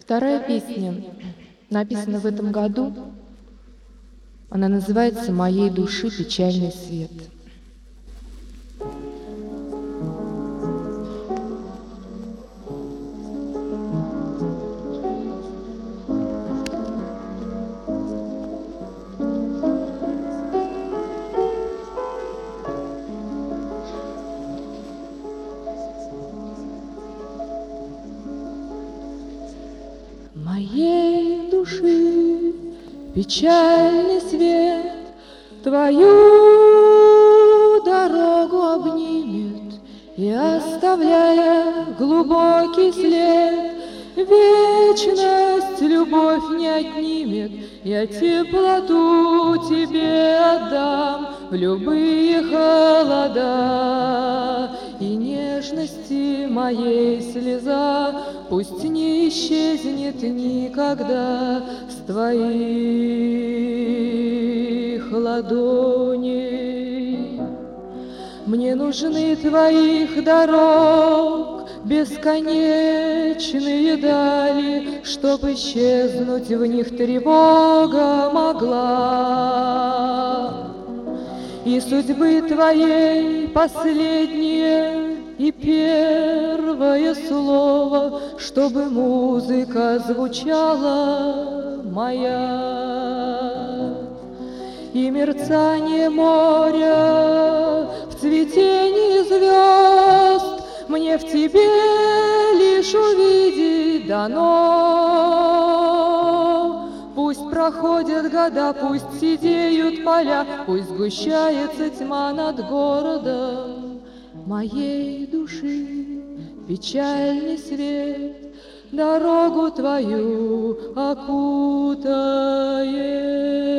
Вторая песня написана в этом году. Она называется «Моей души печальный свет». Моей души печальный свет твою дорогу обнимет, и, оставляя глубокий след, вечность любовь не отнимет. Я теплоту тебе отдам в любые холода, и нежности моей слеза пусть не исчезнет никогда с твоих ладоней. Мне нужны твоих дорог бесконечные дали, чтоб исчезнуть в них тревога могла. И судьбы твоей последнее и первое слово, чтобы музыка звучала моя. И мерцание моря в цветении звезд мне в тебе лишь увидеть дано. Пусть проходят года, пусть сидеют поля, пусть сгущается тьма над городом. Моей души печальный свет дорогу твою окутает.